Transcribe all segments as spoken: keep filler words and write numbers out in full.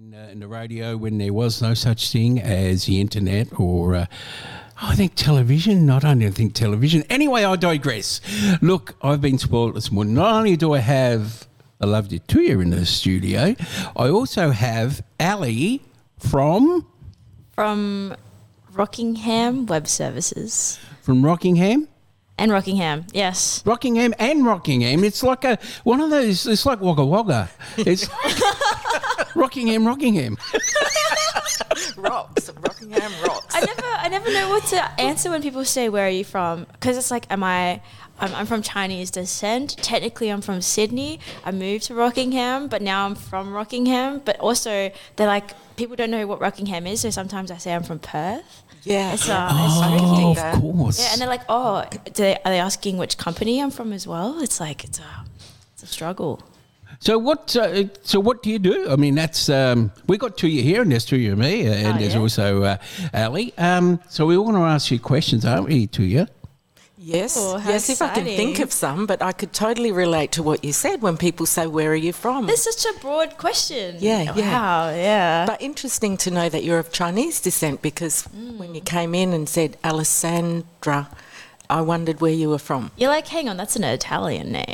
in, uh, in the radio when there was no such thing as the internet or, uh, I think television. I don't even think television. Anyway, I digress. Look, I've been spoiled this morning. Not only do I have a lovely Tuya in the studio, I also have Ali from... From Rockingham Web Services. From Rockingham? And Rockingham, yes. Rockingham and Rockingham. It's like a one of those. It's like Wagga Wagga. It's Rockingham, Rockingham. Rocks, Rockingham rocks. I never, I never know what to answer when people say, "Where are you from?" Because it's like, am I? I'm, I'm from Chinese descent. Technically, I'm from Sydney. I moved to Rockingham, but now I'm from Rockingham. But also, they're like, people don't know what Rockingham is, so sometimes I say I'm from Perth. Yeah. It's, uh, Oh, it's of course. Yeah, and they're like, oh, do they, are they asking which company I'm from as well? It's like, it's a, it's a struggle. So what? Uh, so what do you do? I mean, that's um, we got Tuya here, and there's Tuya and me, uh, and Oh, there's yeah? also uh, Ali. Um, so we all want to ask you questions, aren't we, Tuya? Yes, Oh, how yes, if I can think exciting. of some, but I could totally relate to what you said when people say, where are you from? It's such a broad question. Yeah, yeah. Wow, yeah. But interesting to know that you're of Chinese descent, because when you came in and said Alessandra, I wondered where you were from. You're like, hang on, that's an Italian name.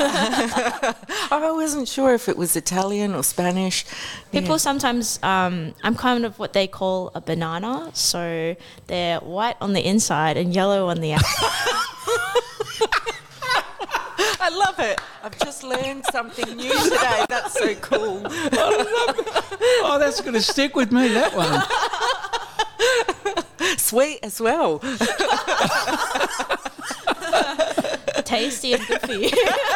I wasn't sure if it was Italian or Spanish. People Yeah. sometimes, um, I'm kind of what they call a banana. So they're white on the inside and yellow on the outside. I love it. I've just learned something new today. That's so cool. Oh, that's going to stick with me. That one. Sweet as well. Tasty and good for you.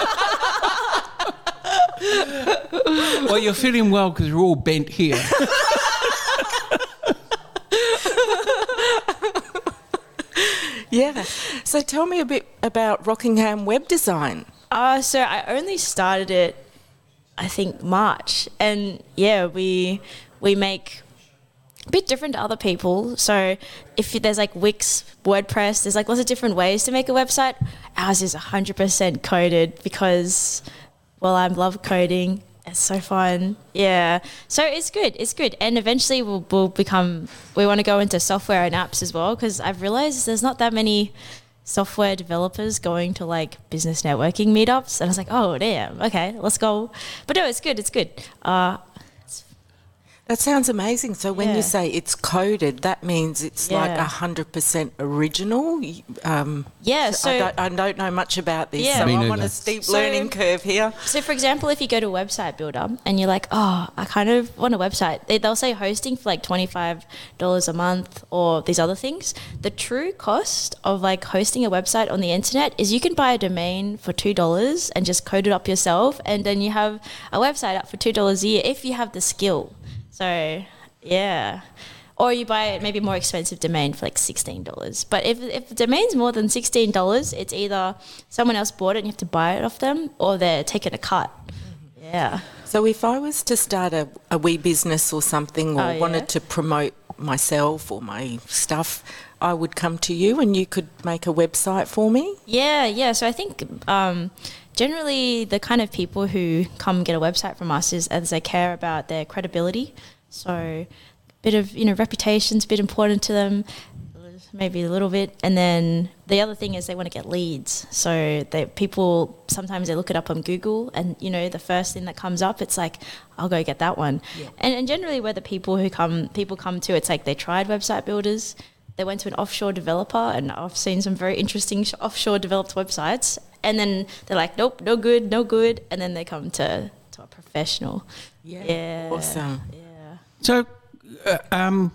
Well, you're feeling well because we're all bent here. Yeah. So tell me a bit about Rockingham Web Design. Uh, so I only started it, I think, March. And yeah, we we make a bit different to other people. So if there's like Wix, WordPress, there's like lots of different ways to make a website. Ours is one hundred percent coded because, well, I love coding. It's so fun. Yeah. So it's good. It's good. And eventually we'll, we'll become, we want to go into software and apps as well, because I've realized there's not that many software developers going to like business networking meetups. And I was like, oh, damn. Okay, let's go. But no, it's good. It's good. Uh, That sounds amazing. So when Yeah. you say it's coded, that means it's like Yeah. one hundred percent original. Um, Yeah, I, so- don't, I don't know much about this, Yeah. so Me I'm on neither. a steep So- learning curve here. So, for example, if you go to a website builder and you're like, oh, I kind of want a website, they, they'll say hosting for like twenty-five dollars a month or these other things. The true cost of like hosting a website on the internet is you can buy a domain for two dollars and just code it up yourself, and then you have a website up for two dollars a year if you have the skill. So, yeah. Or you buy maybe a more expensive domain for like sixteen dollars. But if, if the domain's more than sixteen dollars, it's either someone else bought it and you have to buy it off them, or they're taking a cut. Yeah. So if I was to start a, a wee business or something, or Oh, yeah? wanted to promote myself or my stuff, I would come to you and you could make a website for me? Yeah, yeah. So I think um, generally the kind of people who come get a website from us is as they care about their credibility. So a bit of, you know, reputation's a bit important to them, maybe a little bit. And then the other thing is they want to get leads. So they, people, sometimes they look it up on Google and, you know, the first thing that comes up, it's like, I'll go get that one. Yeah. And, and generally where the people who come, people come to, it's like they tried website builders, they went to an offshore developer, and I've seen some very interesting sh- offshore developed websites. And then they're like, nope, no good, no good. And then they come to, to a professional. Yeah. Awesome. Yeah. So, uh, um,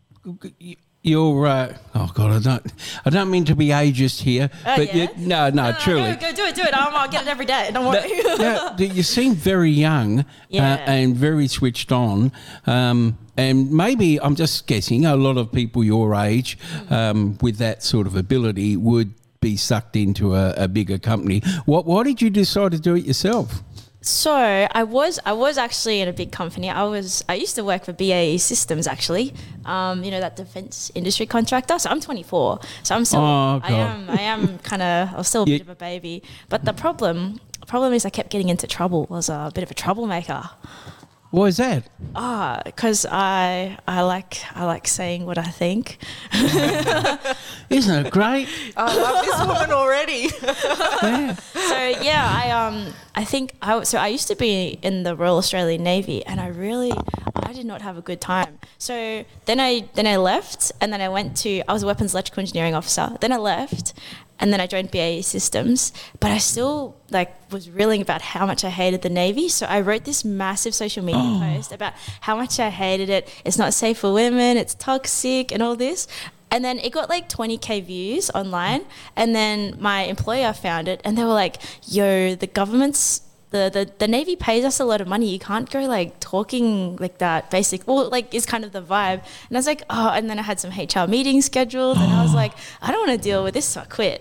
y- you're. Uh, oh God, I don't. I don't mean to be ageist here, Oh, but yeah? you, no, no, truly. Go, go do it, do it. I'll, I'll get it every day. Don't worry. Now, you seem very young Yeah. uh, and very switched on. Um, and maybe, I'm just guessing, a lot of people your age um, with that sort of ability would be sucked into a, a bigger company. What? Why did you decide to do it yourself? So I was I was actually in a big company. I was I used to work for B A E Systems actually. Um, you know, that defense industry contractor. So I'm twenty-four. So I'm still Oh, I God. am I am kind of I'm still a You- bit of a baby. But the problem problem is I kept getting into trouble. I was a bit of a troublemaker. Why is that? Ah, because I I like I like saying what I think. Isn't it great? I love this woman already. Yeah. So yeah, I um I think I so I used to be in the Royal Australian Navy, and I really I did not have a good time. So then I then I left, and then I went to I was a weapons electrical engineering officer. Then I left, and then I joined B A E Systems, but I still like was reeling about how much I hated the Navy. So I wrote this massive social media Oh. post about how much I hated it. It's not safe for women. It's toxic and all this. And then it got like twenty K views online. And then my employer found it, and they were like, yo, the government's The, the, the Navy pays us a lot of money. You can't go like talking like that basic, well, like is kind of the vibe. And I was like, oh, and then I had some H R meetings scheduled, and I was like, I don't want to deal with this, so I quit.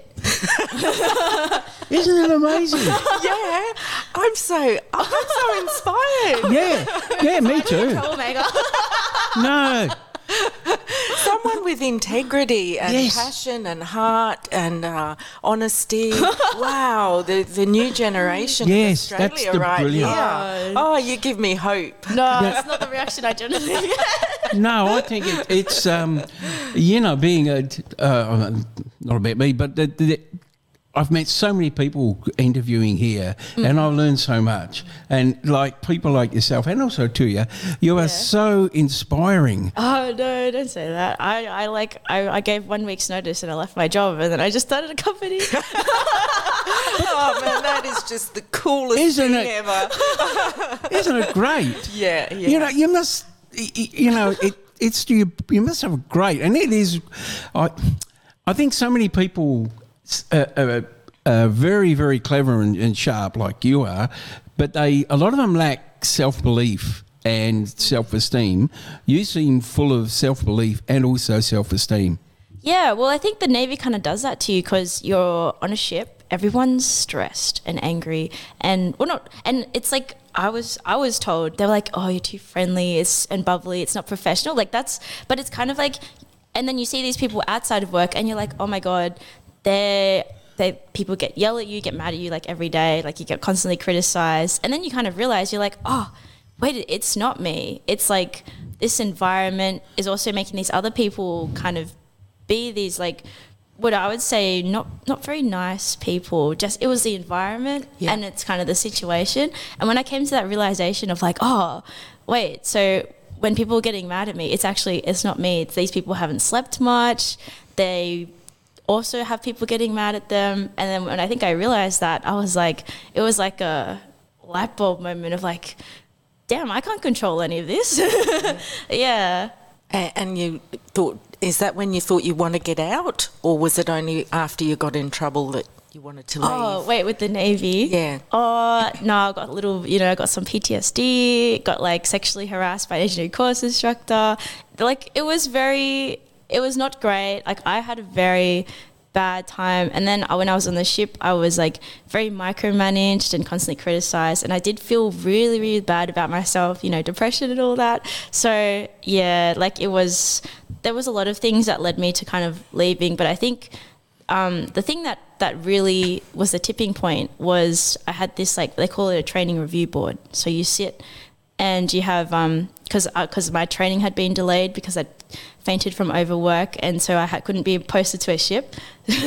Isn't it amazing? Yeah, I'm so I'm so inspired. Yeah, yeah, me too. Troublemaker. No, Someone with integrity and Yes. passion and heart and uh, honesty. Wow, the the new generation Yes, of that's Australia the right brilliant- here. Oh, you give me hope. No, it's not the reaction I generally get. no, I think it, it's um, you know, being a uh, not about me, but the, the, I've met so many people interviewing here, Mm. and I've learned so much. And like people like yourself, and also to you, you are Yeah. so inspiring. Oh no, don't say that. I, I like I, I gave one week's notice and I left my job, and then I just started a company. Oh man, that is just the coolest Isn't thing it? ever. Isn't it great? Yeah, yeah. You know, you must, y- y- you know, it, it's you. You must have a great, and it is. I, I think so many people are, are, are very, very clever and, and sharp, like you are, but they a lot of them lack self belief and self esteem. You seem full of self belief and also self esteem. Yeah, well, I think the Navy kind of does that to you because you're on a ship. Everyone's stressed and angry, and well, not. And it's like I was, I was told they were like, "Oh, you're too friendly, it's and bubbly. It's not professional." Like that's, but it's kind of like, and then you see these people outside of work, and you're like, "Oh my god, they're." They people get yell at you, get mad at you like every day, like you get constantly criticized, and then you kind of realize you're like, "Oh, wait, it's not me. It's like this environment is also making these other people kind of." Be these like what I would say not not very nice people. Just it was the environment Yeah. and it's kind of the situation. And when I came to that realization of like, oh, wait, so when people are getting mad at me, it's actually it's not me. It's these people haven't slept much. They also have people getting mad at them. And then when I think I realized that, I was like, it was like a light bulb moment of like, damn, I can't control any of this. Yeah. A- And you thought, is that when you thought you want to get out, or was it only after you got in trouble that you wanted to leave? Oh, wait, with the Navy? Yeah. Oh, no, I got a little, you know, I got some P T S D, got like sexually harassed by an engineering course instructor. Like, it was very, it was not great. Like, I had a very bad time. And then uh, when I was on the ship, I was like very micromanaged and constantly criticized. And I did feel really, really bad about myself, you know, depression and all that. So, yeah, like it was, there was a lot of things that led me to kind of leaving. But I think um, the thing that, that really was the tipping point was I had this, like, they call it a training review board. So you sit and you have, um, because because my training had been delayed because I fainted from overwork, and so I had, couldn't be posted to a ship.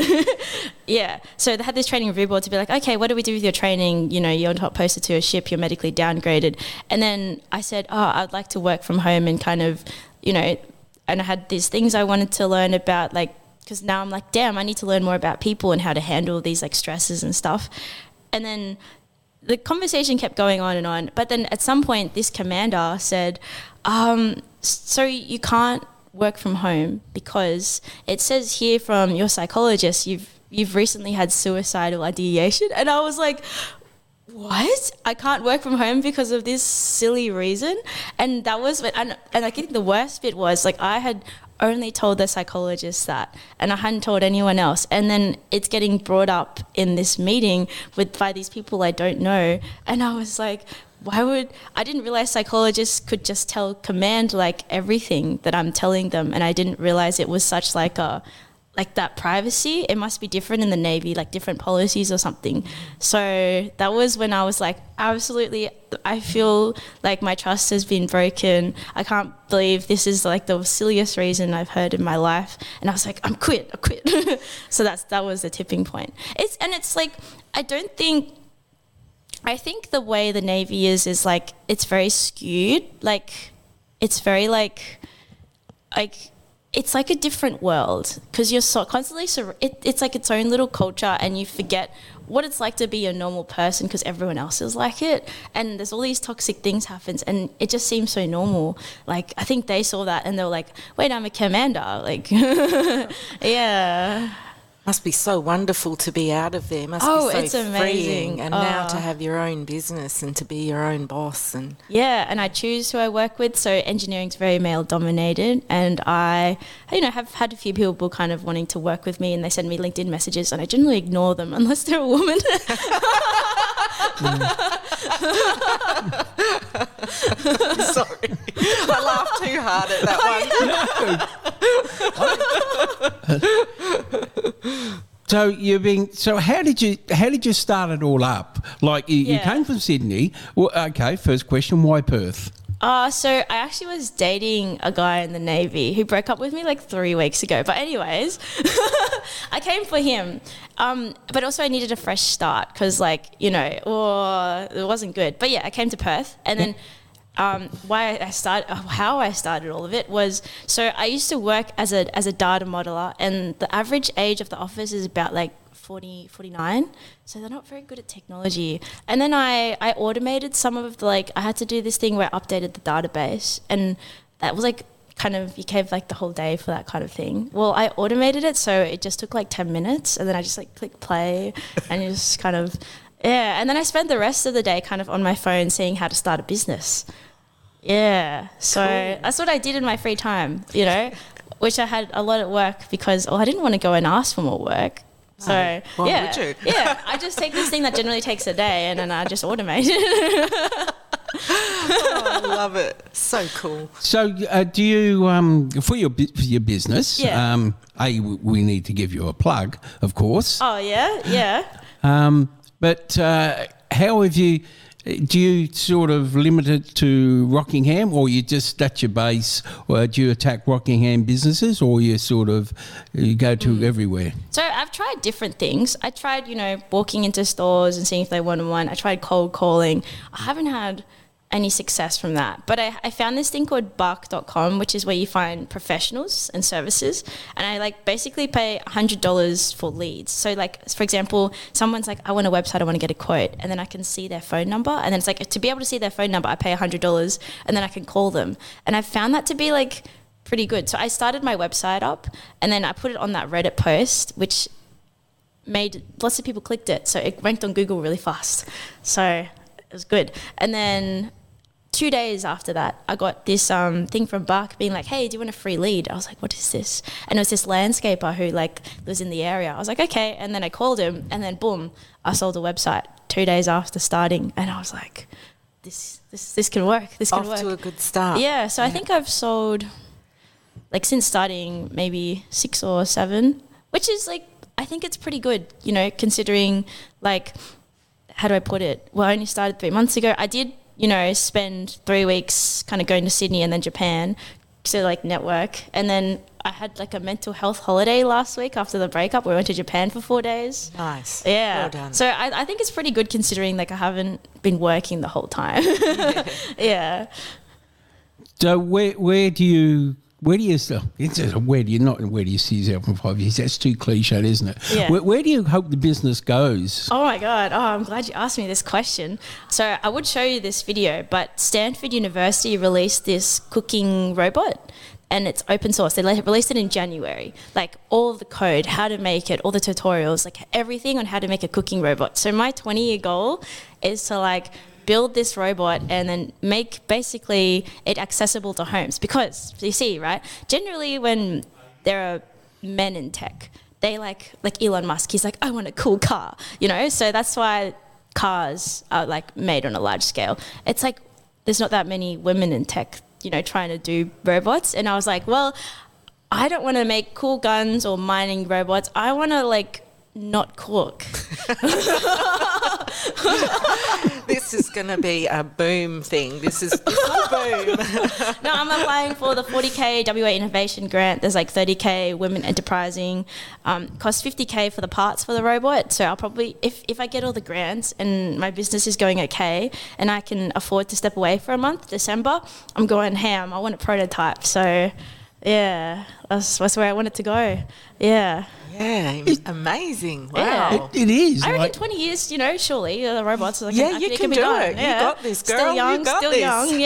Yeah, so they had this training review board to be like, okay, what do we do with your training? You know, you're not posted to a ship, you're medically downgraded. And then I said, oh, I'd like to work from home and kind of, you know, and I had these things I wanted to learn about, like, because now I'm like, damn, I need to learn more about people and how to handle these like stresses and stuff. And then the conversation kept going on and on. But then at some point, this commander said, um, so you can't work from home because it says here from your psychologist, you've you've recently had suicidal ideation. And I was like, what? I can't work from home because of this silly reason? And that was, and, and I think the worst bit was, like, I had only told the psychologist that, and I hadn't told anyone else. And then it's getting brought up in this meeting with by these people I don't know. And I was like, why would, I didn't realize psychologists could just tell command like everything that I'm telling them. And I didn't realize it was such like a, like that privacy. It must be different in the Navy, like different policies or something. So that was when I was like, absolutely, I feel like my trust has been broken. I can't believe this is like the silliest reason I've heard in my life. And I was like, I'm quit, I quit. So that's that was the tipping point. It's and it's like, I don't think, I think the way the Navy is, is like, it's very skewed. Like, it's very like, like, it's like a different world because you're so constantly, sur- it, it's like its own little culture, and you forget what it's like to be a normal person because everyone else is like it, and there's all these toxic things happens, and it just seems so normal. Like, I think they saw that and they were like, wait, I'm a commander. Like, yeah. Must be so wonderful to be out of there. Must Oh, be so it's amazing. freeing. And now Oh. to have your own business and to be your own boss. And Yeah, and I choose who I work with. So engineering's very male dominated, and I, you know, have had a few people kind of wanting to work with me, and they send me LinkedIn messages, and I generally ignore them unless they're a woman. sorry, I laughed too hard at that one. So you've been. So how did you how did you start it all up? Like you, you Yeah. came from Sydney. Well, okay. First question: why Perth? Uh, so I actually was dating a guy in the Navy who broke up with me like three weeks ago. But anyways, I came for him. Um, but also I needed a fresh start because, like, you know, oh, it wasn't good. But yeah, I came to Perth, and then um, why I started, how I started all of it was, so I used to work as a as a data modeler, and the average age of the office is about like forty, forty-nine, so they're not very good at technology. And then I, I automated some of the, like, I had to do this thing where I updated the database, and that was like kind of, you gave like the whole day for that kind of thing. Well, I automated it, so it just took like ten minutes, and then I just like click play and you just kind of, yeah. And then I spent the rest of the day kind of on my phone seeing how to start a business. Yeah, so Cool. that's what I did in my free time, you know, which I had a lot at work because, oh, I didn't want to go and ask for more work. So, No. Why yeah, would you? yeah, I just take this thing that generally takes a day, and then I just automate it. Oh, I love it. So cool. So uh, do you um, for your bu- for your business? Yeah. Um, a w- we need to give you a plug, of course. Oh, yeah, yeah. Um, but uh, how have you? Do you sort of limit it to Rockingham, or you just that's your base, or do you attack Rockingham businesses, or you sort of you go to Mm. everywhere? So I've tried different things. I tried, you know, walking into stores and seeing if they wanted one. I tried cold calling. I haven't had any success from that. But I, I found this thing called bark dot com, which is where you find professionals and services. And I like basically pay one hundred dollars for leads. So like, for example, someone's like, I want a website, I want to get a quote. And then I can see their phone number. And then it's like, to be able to see their phone number, I pay one hundred dollars, and then I can call them. And I found that to be like pretty good. So I started my website up, and then I put it on that Reddit post, which made lots of people clicked it. So it ranked on Google really fast. So it was good. And then two days after that, I got this um, thing from Bark being like, hey, do you want a free lead? I was like, what is this? And it was this landscaper who like lives in the area. I was like, okay. And then I called him, and then boom, I sold a website two days after starting. And I was like, this this this can work. This can Off work. to a good start. Yeah, so I think I've sold, like, since starting, maybe six or seven, which is like, I think it's pretty good, you know, considering, like, how do I put it? Well, I only started three months ago. I did, you know, spend three weeks kind of going to Sydney and then Japan to like network. And then I had like a mental health holiday last week after the breakup. We went to Japan for four days. Nice. Yeah. Well done. So I, I think it's pretty good considering like I haven't been working the whole time. Yeah. So where where do you where do you it's a, where do you not where do you see yourself in five years? That's too cliched, isn't it? Yeah. Where, where do you hope the business goes? Oh my God. Oh, I'm glad you asked me this question. So I would show you this video, but Stanford University released this cooking robot, and it's open source. They le- released it in January. Like all of the code, how to make it, all the tutorials, like everything on how to make a cooking robot. So my twenty year goal is to like build this robot and then make basically it accessible to homes. Because you see, right, generally when there are men in tech, they like, like Elon Musk, he's like, I want a cool car, you know? So that's why cars are like made on a large scale. It's like, there's not that many women in tech, you know, trying to do robots. And I was like, well, I don't want to make cool guns or mining robots. I want to like not cook. This is going to be a boom thing. This is, this is a boom. No, I'm applying for the forty K W A Innovation Grant. There's like thirty K Women Enterprising. Um, costs fifty K for the parts for the robot. So I'll probably, if, if I get all the grants and my business is going okay and I can afford to step away for a month, December, I'm going ham. I want a prototype. So yeah, that's, that's where I want it to go. Yeah. Yeah, amazing. Wow. Yeah. It, it is. I reckon like- twenty years, you know, surely uh, the robots. Like, Yeah, I you think can it do be done. it. You Yeah. got this, girl. Still You young, got still this. young.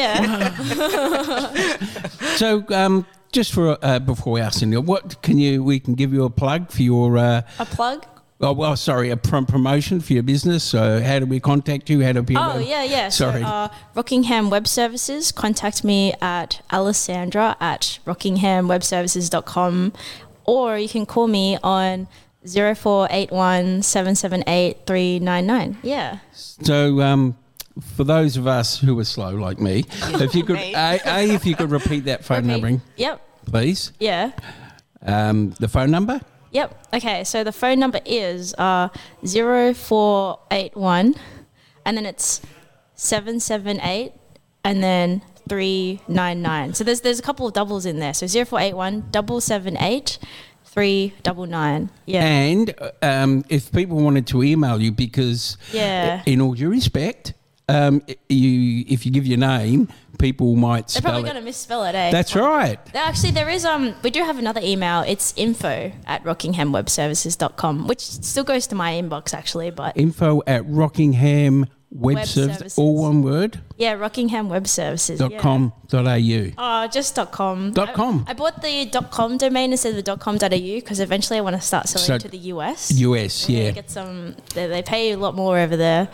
Yeah. So, um, just for uh, before we ask you, what can you? We can give you a plug for your. Uh, A plug. oh well, sorry, a prom- promotion for your business. So, how do we contact you? How do people? Oh, yeah, yeah. Sorry. So, uh, Rockingham Web Services, contact me at Alessandra at rockingham web services dot com, or you can call me on zero four eight one seven seven eight three nine nine. Yeah. So, um, for those of us who are slow like me, if you could, Me. a, a, if you could repeat that phone Repeat. number, Yep. please. Yeah. Um, the phone number. Yep. Okay. So the phone number is uh zero four eight one, and then it's seven seven eight, and then three nine nine. So there's there's a couple of doubles in there. So zero four eight one double seven eight three double nine. Yeah. And um, if people wanted to email you, because Yeah. in all due respect, um, you if you give your name, people might They're spell probably it. going to misspell it, eh? That's right. There- Actually, there is um. We do have another email. It's info at rockingham web services dot com, which still goes to my inbox actually. But Info at Rockingham Web, Web Services, Services. all one word, yeah, Rockingham Web Services. dot yeah. com dot au. Oh, just dot .com. Dot com. I, I bought the dot .com domain instead of the dot .com dot .au because eventually I want to start selling So- to the U S. U S, Yeah, yeah. Get some. They, they pay a lot more over there.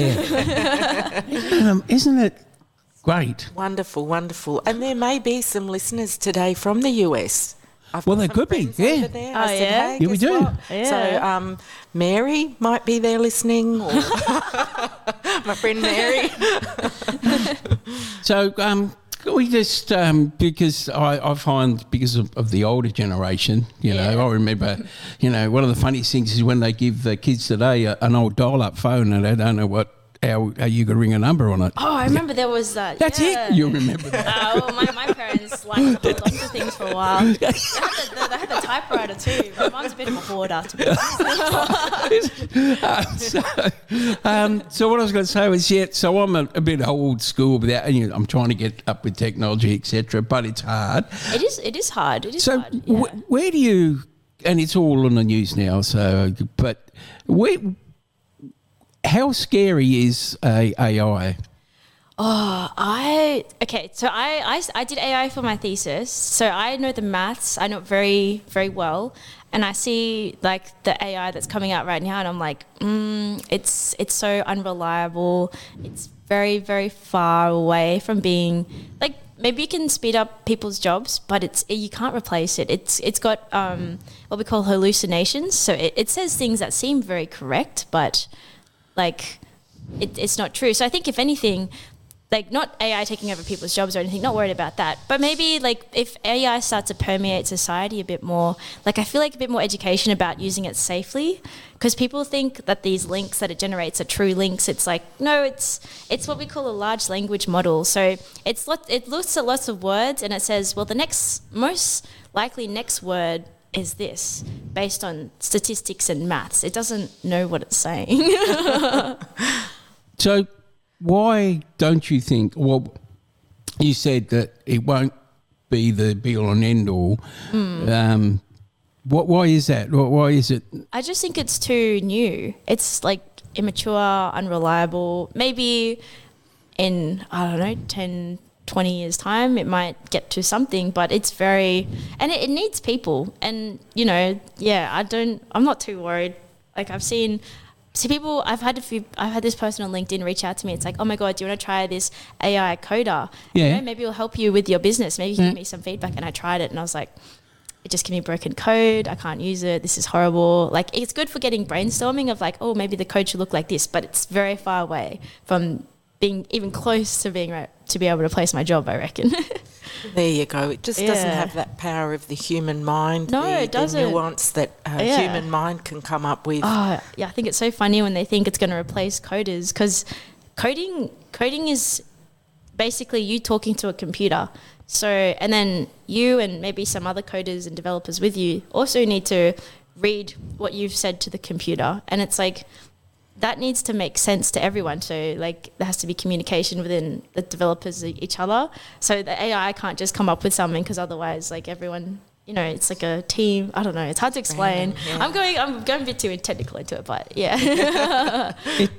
Yeah. um, isn't it great? Wonderful, wonderful. And there may be some listeners today from the U S. I've Well, got there some could be, friends yeah. over there. Oh, I said, yeah? hey, Yeah, we guess do. what? Yeah. So um, Mary might be there listening, or my friend Mary. So um, we just um, because I, I find because of, of the older generation, you Yeah. know, I remember, you know, one of the funniest things is when they give the kids today a, an old dial-up phone and they don't know what how, how you could ring a number on it. Oh, I remember there was that. That's yeah. it. You remember that? Uh, well, my, my parents liked to hold on to things for a while. They had the, the, they had the typewriter too. My mum's a bit of a hoarder, to be honest. Uh, so, um, so what I was going to say was, yeah, so I'm a, a bit old school, but that, you know, I'm trying to get up with technology, et cetera. But it's hard. It is. It is hard. It is So hard. Yeah. wh- where do you? And it's all on the news now. So, but where? How scary is uh, A I? Oh, I okay. So I, I I did A I for my thesis, so I know the maths. I know it very very well, and I see like the A I that's coming out right now, and I'm like, mm, it's it's so unreliable. It's very very far away from being like maybe it can speed up people's jobs, but it's you can't replace it. It's it's got um, what we call hallucinations. So it, it says things that seem very correct, but like it, it's not true. So I think if anything, like not A I taking over people's jobs or anything, not worried about that. But maybe like if A I starts to permeate society a bit more, like I feel like a bit more education about using it safely, because people think that these links that it generates are true links. It's like, no, it's it's what we call a large language model. So it's lot, it looks at lots of words and it says, well, the next most likely next word is this based on statistics and maths. It doesn't know what it's saying. So why don't you think? Well, you said that it won't be the be all and end all. Mm. Um, what? Why is that? Why why is it? I just think it's too new. It's like immature, unreliable. Maybe in, I don't know, ten, twenty years time, it might get to something, but it's very, and it, it needs people. And, you know, yeah, I don't, I'm not too worried. Like I've seen, see people, I've had a few, I've had this person on LinkedIn reach out to me. It's like, oh my God, do you want to try this A I coder? Yeah. You know, maybe it'll help you with your business. Maybe you can Yeah. give me some feedback. And I tried it and I was like, it just gives me broken code. I can't use it. This is horrible. Like it's good for getting brainstorming of like, oh, maybe the code should look like this, but it's very far away from being even close to being right to be able to place my job, I reckon. There you go. It just doesn't Yeah. have that power of the human mind. No, the, it doesn't. The nuance that a Yeah. human mind can come up with. Oh, yeah, I think it's so funny when they think it's going to replace coders, because coding coding is basically you talking to a computer. So, and then you and maybe some other coders and developers with you also need to read what you've said to the computer. And it's like, that needs to make sense to everyone. So, like, there has to be communication within the developers, e- each other. So the A I can't just come up with something, because otherwise, like, everyone, you know, it's like a team. I don't know. It's hard to explain. Random, yeah. I'm going. I'm going a bit too technical into it, but yeah.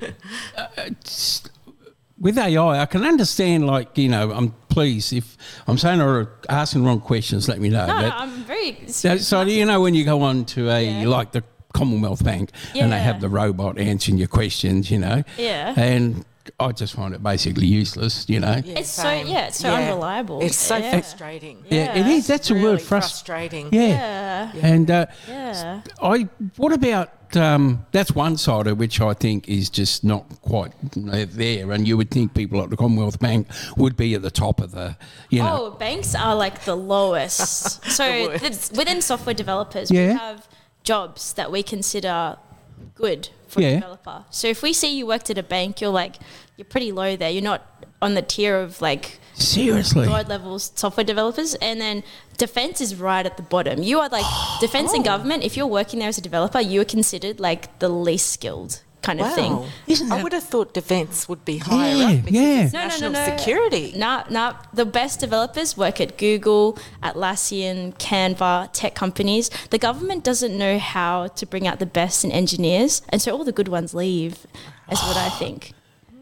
It's- with A I, I can understand, like, you know, I'm pleased if I'm saying or asking wrong questions, let me know. no, no, But- I'm very. so, so you know, when you go on to a, Yeah. like the Commonwealth Bank and they Yeah. have the robot answering your questions, you know. Yeah. And I just find it basically useless, you know. Yeah, It's so- same. yeah, it's so unreliable. It's so Yeah. frustrating. Yeah, it Yeah. is. That's a Really word, frust- frustrating. Yeah. Yeah. And uh, Yeah. I, what about, um, that's one side of which I think is just not quite there. And you would think people like the Commonwealth Bank would be at the top of the, you know. Oh, banks are like the lowest. So worst. the, within software developers, Yeah. we have jobs that we consider good for Yeah. a developer. So if we see you worked at a bank, you're like, you're pretty low there. You're not on the tier of like Seriously. god level software developers. And then defense is right at the bottom. You are like defense and government. If you're working there as a developer, you are considered like the least skilled kind of Wow. thing. Isn't I that- would have thought defence would be higher Yeah, up because yeah. it's No, no, no, national no. security. No, no. The best developers work at Google, Atlassian, Canva, tech companies. The government doesn't know how to bring out the best in engineers, and so all the good ones leave, is what I think.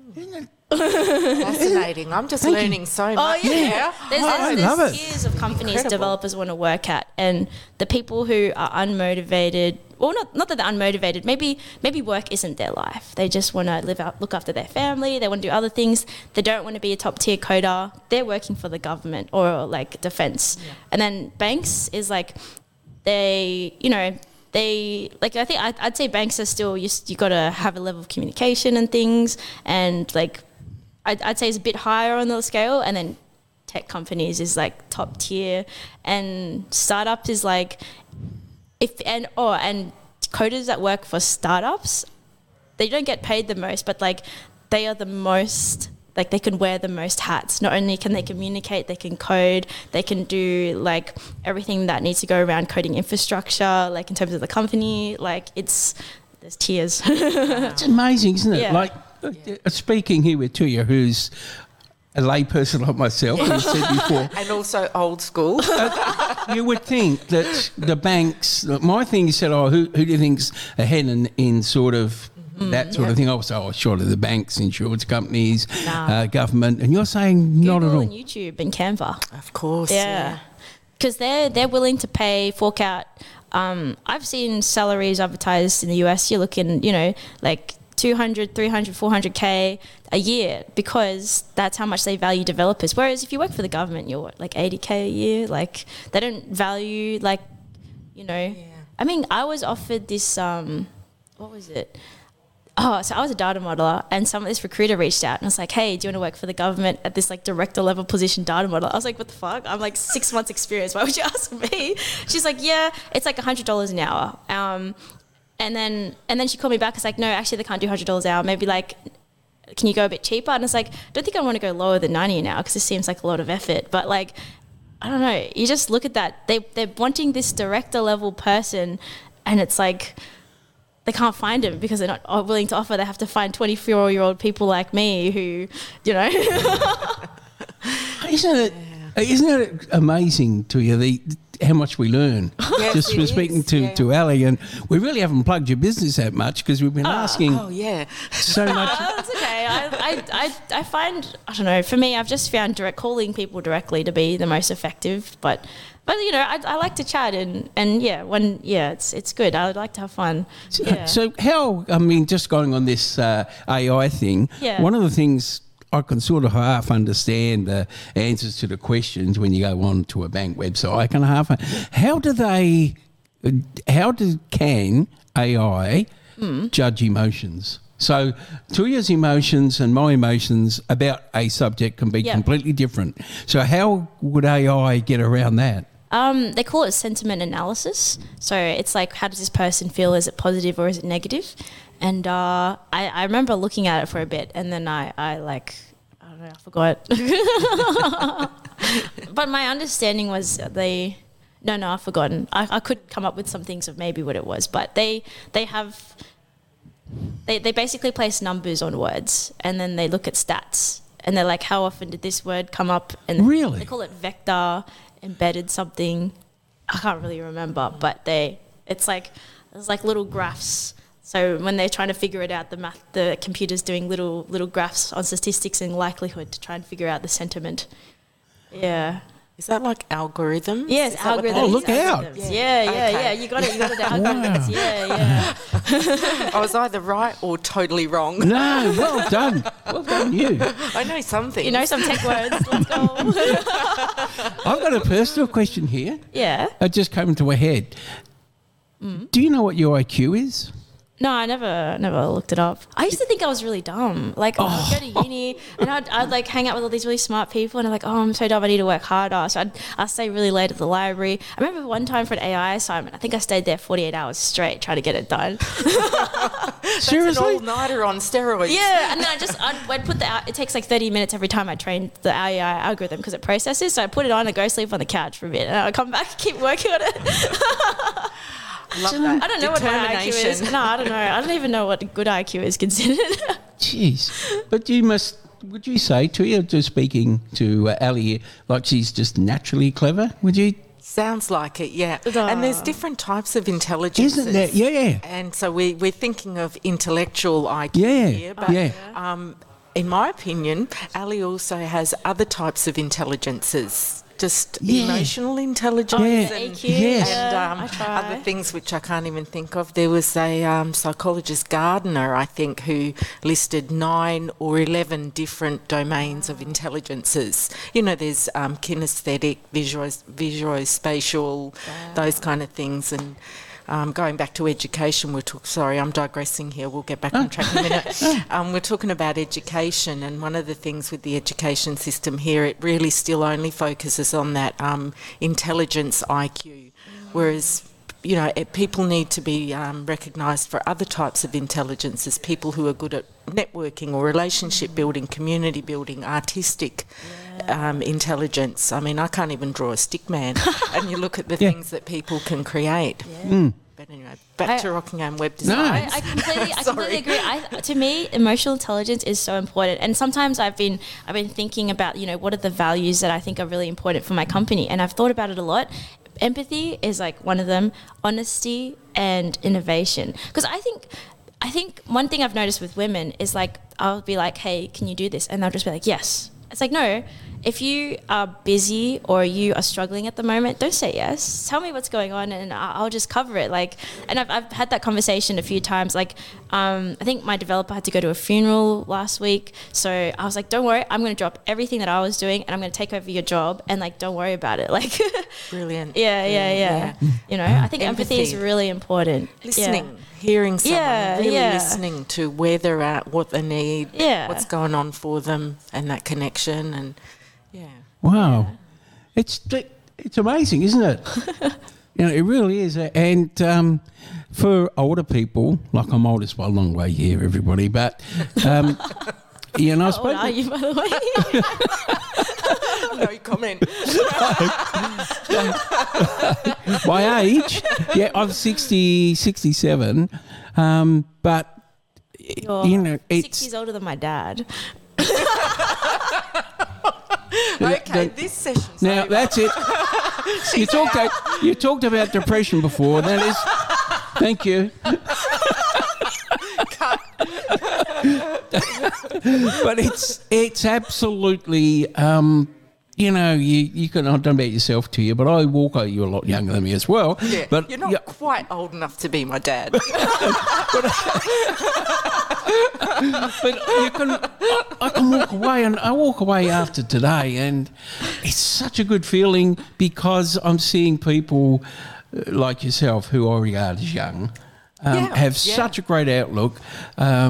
Fascinating. I'm just Thank you. learning so Oh, much. yeah. There's, I there's, there's love it. tiers of companies Incredible. developers want to work at, and the people who are unmotivated, well, not not that they're unmotivated. Maybe maybe work isn't their life. They just want to live out, look after their family. They want to do other things. They don't want to be a top tier coder. They're working for the government or like defense. And then banks is like they, you know. They like I think I'd, I'd say banks are still you you got to have a level of communication and things, and like I'd, I'd say it's a bit higher on the scale, and then tech companies is like top tier, and startups is like if and oh and coders that work for startups, they don't get paid the most, but like they are the most like they can wear the most hats. Not only can they communicate, they can code, they can do like everything that needs to go around coding infrastructure, like in terms of the company. Like it's there's tiers. It's amazing, isn't it? Yeah. Like, uh, speaking here with Tuya, who's a layperson like myself, as I said before, And also old school. you would think that the banks, my thing is said, oh, who, who do you think's ahead in, in sort of that sort yeah. of thing? I was oh, surely the banks, insurance companies, Nah. uh, government, and you're saying not Google at all. and YouTube and Canva. Of course. Yeah, because they're they're willing to pay fork out. Um, I've seen salaries advertised in the U S. You're looking, you know, like two hundred, three hundred, four hundred K a year, because that's how much they value developers. Whereas if you work for the government, you're what, like eighty K a year. Like they don't value like, you know. I mean, I was offered this. Um, what was it? Oh, so I was a data modeler, and some this recruiter reached out and was like, "Hey, do you want to work for the government at this like director level position data modeler?" I was like, "What the fuck? I'm like six months experience. Why would you ask me?" She's like, "Yeah, it's like a hundred dollars an hour." Um, and then and then she called me back. It's like, "No, actually, they can't do hundred dollars an hour. Maybe like, can you go a bit cheaper?" And it's like, I don't think I want to go lower than ninety an hour because it seems like a lot of effort. But like, I don't know. You just look at that. They they're wanting this director level person, and it's like. They can't find him because they're not willing to offer. They have to find twenty-four-year-old people like me who, you know. Isn't it? Isn't it amazing to you the how much we learn Yes, just it from is, speaking to, yeah. to Ali, and we really haven't plugged your business that much because we've been asking Oh, yeah. so much. Oh, that's okay. I, I, I, I find, I don't know, for me, I've just found direct calling people directly to be the most effective. But, but you know, I, I like to chat and, and yeah, when, yeah, it's it's good. I would like to have fun. Yeah. So how, I mean, just going on this uh, A I thing, Yeah. one of the things I can sort of half understand the answers to the questions when you go on to a bank website. I can half, how do they, how do, can A I Hmm. judge emotions? So Tuya's emotions and my emotions about a subject can be Yeah. completely different. So how would A I get around that? Um, they call it sentiment analysis. So it's like, how does this person feel? Is it positive or is it negative? And uh, I, I remember looking at it for a bit, and then I, I like, I don't know, I forgot. But my understanding was they, no, no, I've forgotten. I, I could come up with some things of maybe what it was, but they, they have, they, they basically place numbers on words, and then they look at stats, and they're like, how often did this word come up? And Really? they call it vector embedded something. I can't really remember, but they, it's like, there's like little graphs. So when they're trying to figure it out, the math, the computer's doing little little graphs on statistics and likelihood to try and figure out the sentiment. Yeah. Is that like algorithms? Yes, Is that what that algorithms. Oh, look out. algorithms. Yeah, yeah, Okay. yeah. You got it. You got it. Algorithms. Yeah, yeah. I was either right or totally wrong. No, well done. Well done, you. I know some things. You know some tech words. Let's go. I've got a personal question here. Yeah. It just came into my head. Do you know what your I Q is? No, I never never looked it up. I used to think I was really dumb. Like, Oh. I'd go to uni and I'd, I'd like hang out with all these really smart people, and I'm like, oh, I'm so dumb, I need to work harder. So I'd, I'd stay really late at the library. I remember one time for an A I assignment, I think I stayed there forty-eight hours straight trying to get it done. An Seriously? all-nighter on steroids. Yeah, and then I just, I'd, I'd put the, out- it takes like thirty minutes every time I train the A I algorithm because it processes. So I put it on and go sleep on the couch for a bit, and I'd come back and keep working on it. Love that. I don't know what my I Q is. Determination. No, I don't know. I don't even know what a good I Q is considered. Jeez. But you must, would you say to you, just speaking to uh, Ali here, like she's just naturally clever, would you? Sounds like it, yeah. Duh. And there's different types of intelligence. Isn't there? Yeah. And so we, we're thinking of intellectual I Q Yeah, here. But, yeah. Um, in my opinion, Ali also has other types of intelligences. Just Yeah. emotional intelligence Yeah. and, A Q, Yes. and yeah, um, I try. other things which I can't even think of. There was a um, psychologist, Gardner, I think, who listed nine or eleven different domains of intelligences. You know, there's um, kinesthetic, visual, visuospatial, those kind of things. And um, going back to education, we're talking, sorry, I'm digressing here. We'll get back on track in a minute. Um, we're talking about education, and one of the things with the education system here, it really still only focuses on that um, intelligence I Q, whereas you know, it, people need to be um, recognised for other types of intelligence as people who are good at networking or relationship building, community building, artistic um, intelligence. I mean, I can't even draw a stick man, and you look at the Yeah. things that people can create. Mm. But anyway, back I- to Rockingham Web No. Design. I, I completely, I Sorry. completely agree. I, to me, emotional intelligence is so important. And sometimes I've been, I've been thinking about, you know, what are the values that I think are really important for my company, and I've thought about it a lot. Empathy is like one of them. Honesty and innovation. Because I think, I think one thing I've noticed with women is like I'll be like, "Hey, can you do this?" And they'll just be like, "Yes." It's like, no. If you are busy or you are struggling at the moment, don't say yes. Tell me what's going on, and I- I'll just cover it. Like, and I've, I've had that conversation a few times. Like, um, I think my developer had to go to a funeral last week, so I was like, "Don't worry, I'm going to drop everything that I was doing, and I'm going to take over your job, and like, don't worry about it." Like, Brilliant. yeah, yeah, yeah. You know, I think empathy, is Empathy. really important. Listening, Yeah. hearing someone, Yeah, really yeah. listening to where they're at, what they need, Yeah. what's going on for them, and that connection. And yeah, Wow. It's it's amazing, isn't it? You know, it really is. And um, for older people, like I'm old as well, a long way here, everybody, but, um, you know, I How old are suppose... you, by the way? no comment. My age, yeah, I'm sixty, sixty-seven, um, but, You're you know, six it's... years older than my dad. Okay, the- this session's Now, over. that's it. You talked, about, you talked about depression before. That is... Thank you. But it's it's absolutely, um, you know, you, you can, I don't know about yourself to you, but I walk, oh, you're a lot younger than me as well. Yeah, but you're not yeah, quite old enough to be my dad. but you can, I can walk away, and I walk away after today, and it's such a good feeling because I'm seeing people uh, like yourself who I regard as young um, Yeah, have yeah. such a great outlook. Um,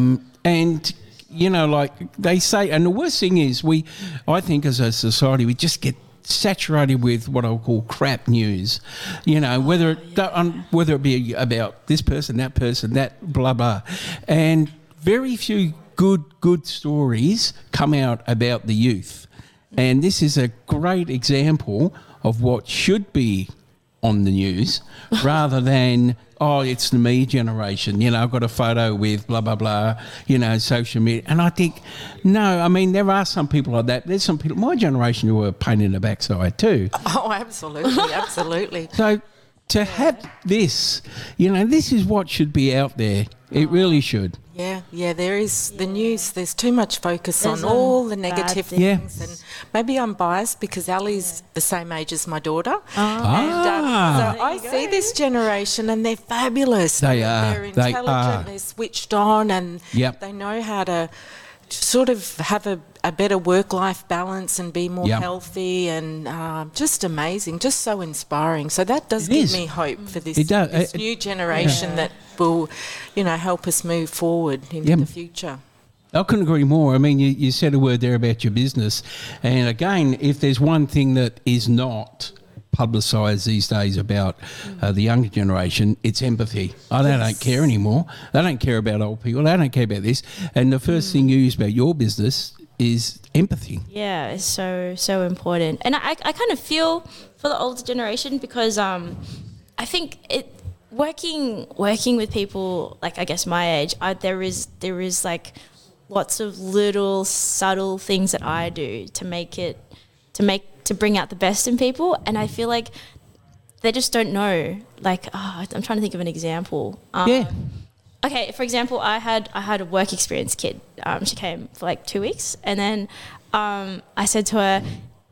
And, you know, like they say, and the worst thing is we, I think as a society, we just get saturated with what I'll call crap news, you know, whether it, yeah. um, whether it be about this person, that person, that blah, blah. And very few good, good stories come out about the youth. And this is a great example of what should be on the news rather than, oh, it's the me generation, you know, I've got a photo with blah, blah, blah, you know, social media. And I think, no, I mean, there are some people like that. There's some people, my generation, who were a pain in the backside too. Oh, absolutely, absolutely. So to have this, you know, this is what should be out there. It really should. Yeah, yeah, there is the news. There's too much focus There's on some all the bad negative things. things. And maybe I'm biased because Ali's the same age as my daughter. Ah. And, um, so There I you go. see this generation and they're fabulous. They are. They're They intelligent, are. they're switched on, and Yep. they know how to sort of have a, a better work-life balance and be more Yep. healthy, and uh, just amazing, just so inspiring. So that does It give is. me hope for this, It does. this It- new generation that will, you know, help us move forward into Yep. the future. I couldn't agree more. I mean, you, you said a word there about your business. And again, if there's one thing that is not publicised these days about uh, the younger generation, it's empathy. Oh, they don't care anymore. They don't care about old people. They don't care about this. And the first thing you use about your business is empathy. Yeah, it's so so important, and I I kind of feel for the older generation because um I think it working working with people like I guess my age, I, there is there is like lots of little subtle things that I do to make it to make to bring out the best in people, and I feel like they just don't know. Like oh, I'm trying to think of an example. Um, Yeah. Okay, for example, I had I had a work experience kid. Um, she came for like two weeks, and then um, I said to her,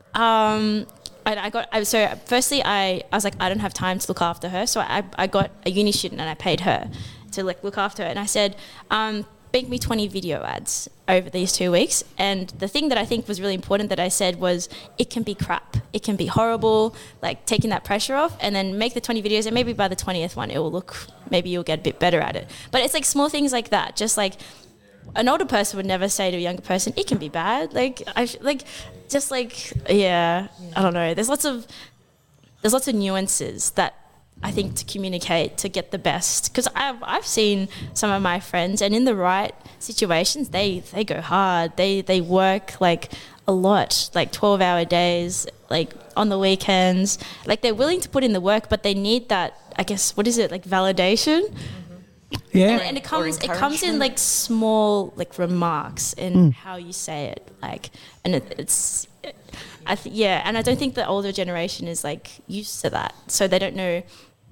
um, and I got I, so firstly I, I was like I don't have time to look after her, so I I got a uni student and I paid her to like look after her, and I said, um, make me twenty video ads over these two weeks. And the thing that I think was really important that I said was it can be crap, it can be horrible, like taking that pressure off, and then make the twenty videos, and maybe by the twentieth one it will look, maybe you'll get a bit better at it. But it's like small things like that, just like an older person would never say to a younger person, it can be bad. Like I sh- like just like yeah, I don't know. There's lots of there's lots of nuances that I think to communicate to get the best, because I've I've seen some of my friends, and in the right situations they they go hard. They they work like a lot, like twelve hour days, like on the weekends. Like they're willing to put in the work, but they need that, I guess, what is it, like validation? Yeah. And, and it comes it comes in like small like remarks in how you say it, like, and it, it's I th- yeah, and I don't think the older generation is like used to that, so they don't know.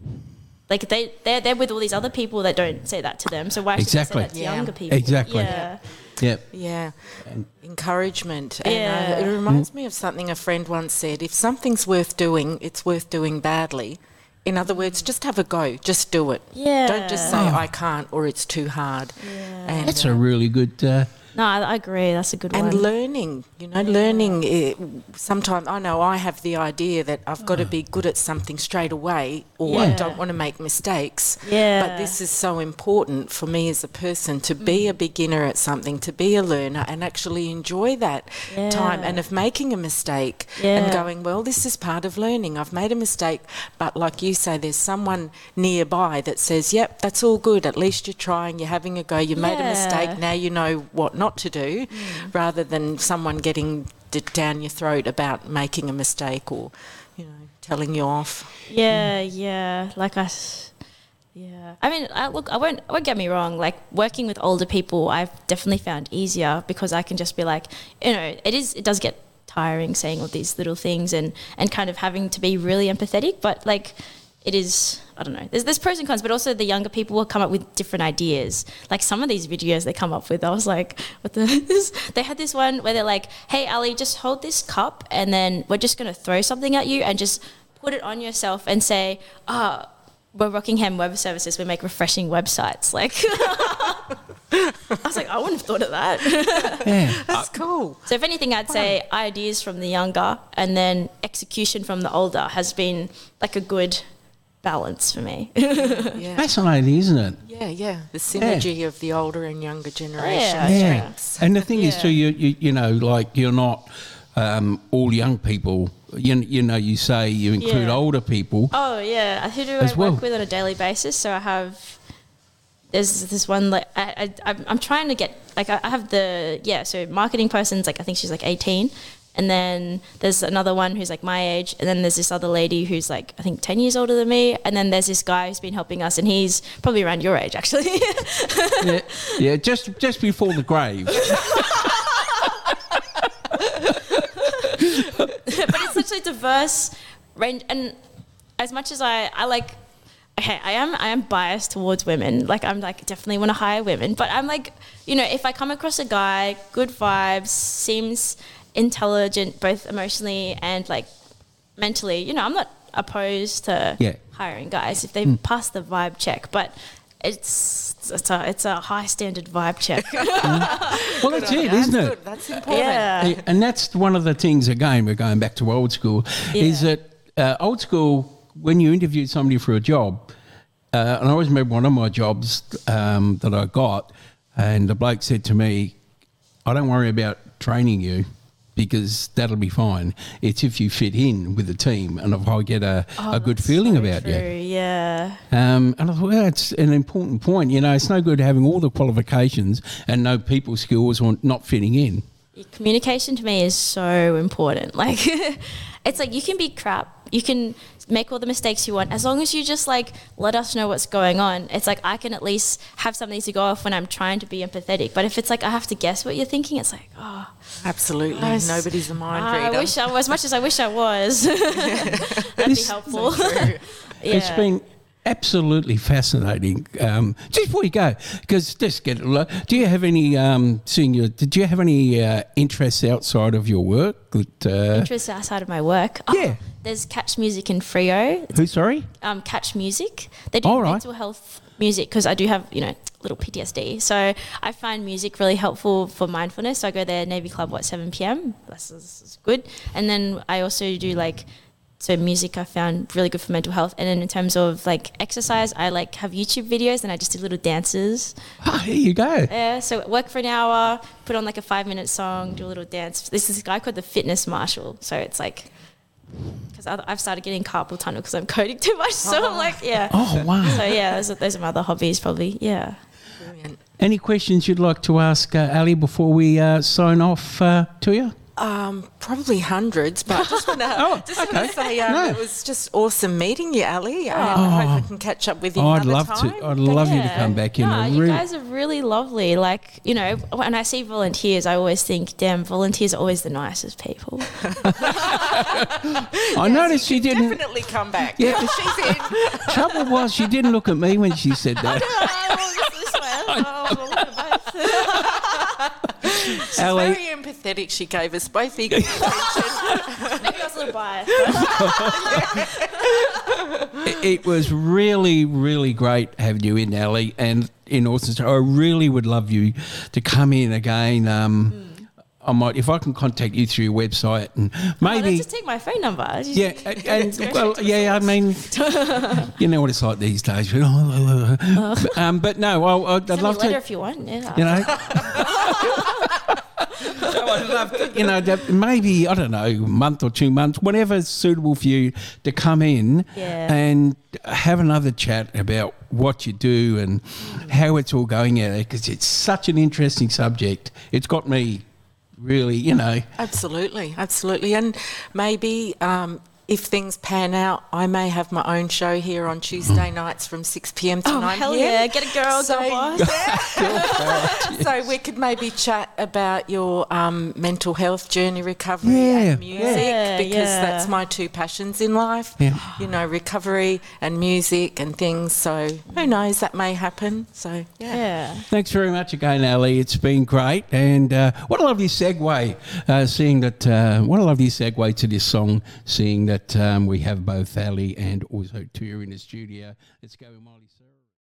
Like they they're, they're with all these other people that don't say that to them, so why should Exactly. they say that to Yeah. younger people? Exactly. Yeah. Yeah. Yeah, encouragement. And Yeah. uh, it reminds me of something a friend once said: if something's worth doing, it's worth doing badly. In other words, just have a go, just do it. Yeah. Don't just say I can't or it's too hard. And, That's uh, a really good. Uh, No, I, I agree. That's a good and one. learning, you know, learning. eh, Sometimes I know I have the idea that I've got to be good at something straight away, or I Yeah. don't want to make mistakes. Yeah. But this is so important for me as a person to be a beginner at something, to be a learner, and actually enjoy that time. Yeah. And of making a mistake Yeah. and going, well, this is part of learning. I've made a mistake, but like you say, there's someone nearby that says, "Yep, that's all good. At least you're trying. You're having a go. You made a Yeah. mistake. Now you know what not to do," rather than someone getting d- down your throat about making a mistake or, you know, telling you off. Yeah, yeah. Like I, s- yeah. I mean, I, look, I won't, I won't get me wrong. Like working with older people, I've definitely found easier because I can just be like, you know, it is, it does get tiring saying all these little things and and kind of having to be really empathetic. But like, it is, I don't know. There's there's pros and cons, but also the younger people will come up with different ideas. Like some of these videos they come up with, I was like, what the? This, they had this one where they're like, hey Ali, just hold this cup and then we're just gonna throw something at you and just put it on yourself and say, ah, we're Rockingham Web Services, we make refreshing websites. Like, I was like, I wouldn't have thought of that. yeah. That's cool. So if anything, I'd say ideas from the younger and then execution from the older has been like a good balance for me. Yeah. Fascinating, isn't it? Yeah, yeah. The synergy of the older and younger generation Yeah. Yeah. strengths. And the thing is, Yeah. too, you, you you know, like you're not um, all young people. You, you know, you say you include Yeah. older people. Oh yeah, who do I As work well. with on a daily basis? So I have there's this one like I, I I'm- I'm trying to get like I I have the yeah so marketing person's like I think she's like eighteen, and then there's another one who's like my age, and then there's this other lady who's like I think ten years older than me, and then there's this guy who's been helping us, and he's probably around your age actually. yeah, yeah, just just before the grave. But it's such a diverse range, and as much as I, I like, okay, I am I am biased towards women. Like I'm like definitely want to hire women, but I'm like, you know, if I come across a guy, good vibes, seems intelligent both emotionally and like mentally, you know, I'm not opposed to Yeah. hiring guys if they pass the vibe check, but. It's it's a it's a high standard vibe check. Well, that's it, That's isn't it? good. That's important. yeah. Yeah, and that's one of the things, again, we're going back to old school, is Yeah. that uh, old school, when you interviewed somebody for a job, uh, and I always remember one of my jobs um, that I got, and the bloke said to me, I don't worry about training you because that'll be fine. It's if you fit in with the team and if I get a, a good That's feeling so about true, you. Yeah. Um, and I thought, well, that's an important point. You know, it's no good having all the qualifications and no people skills or not fitting in. Communication to me is so important. Like, it's like you can be crap, you can make all the mistakes you want, as long as you just like let us know what's going on. It's like I can at least have something to go off when I'm trying to be empathetic. But if it's like I have to guess what you're thinking, it's like, oh, Absolutely. I s- Nobody's a mind I reader. wish I was. As much as I wish I was, that'd be helpful. yeah. It's been absolutely fascinating. Um, just before you go, because just get it. lo- Do you have any um, seeing your? Did you have any uh, interests outside of your work? That, uh, Interests outside of my work. Oh, Yeah. There's Catch Music in Freo. who? Sorry. um, Catch Music. They do All right. mental health music because I do have, you know, little P T S D. So I find music really helpful for mindfulness. So I go there, Navy Club, what, seven p.m. That's, that's good. And then I also do like, so music I found really good for mental health. And then in terms of like exercise, I like have YouTube videos and I just do little dances. Ah, here you go. Yeah, so work for an hour, put on like a five minute song, do a little dance. This is a guy called the Fitness Marshal. So it's like, because I've started getting carpal tunnel because I'm coding too much. So I'm like, yeah. Oh wow. So yeah, those are, those are my other hobbies probably. Yeah. Brilliant. Any questions you'd like to ask uh, Ali before we uh, sign off uh, to you? Um, probably hundreds, but I just want to Oh, just want okay. to say um, No. it was just awesome meeting you, Ali. Um, I hope I can catch up with you Oh, I'd another love time. to. I'd love you to Yeah. come back in. No, I you really- guys are really lovely. Like, you know, when I see volunteers, I always think, damn, volunteers are always the nicest people. I noticed she didn't. Definitely come back. Yeah. She's in. Trouble was she didn't look at me when she said that. She's Ali. very empathetic. She gave us both equal attention. Maybe I was a little biased. It- It was really, really great having you in, Ali, and in Austin. I really would love you to come in again. Um, I might, if I can contact you through your website, and Oh, maybe, just take my phone number. Just- yeah, and, and well, yeah. I mean, you know what it's like these days. um, but no, I'll, I'd, Send I'd me a love letter to. if you want. Yeah. You know. So I'd love to, you know, that maybe, I don't know, a month or two months, whatever's suitable for you to come in Yeah. and have another chat about what you do and how it's all going out there, because it's such an interesting subject. It's got me really, you know. Absolutely, absolutely. And maybe um, if things pan out, I may have my own show here on Tuesday nights from six p.m. to Oh, nine hell p.m. yeah. Get a girl, So- girl boss. So we could maybe chat about your um, mental health journey, recovery Yeah, and music, yeah. because Yeah. that's my two passions in life. Yeah. You know, recovery and music and things. So who knows, that may happen. So yeah. Yeah. Thanks very much again, Ali. It's been great. And uh, what a lovely segue, uh, seeing that, uh, what a lovely segue to this song, seeing that um, we have both Ali and also Tuya in the studio. Let's go with Miley Cyrus.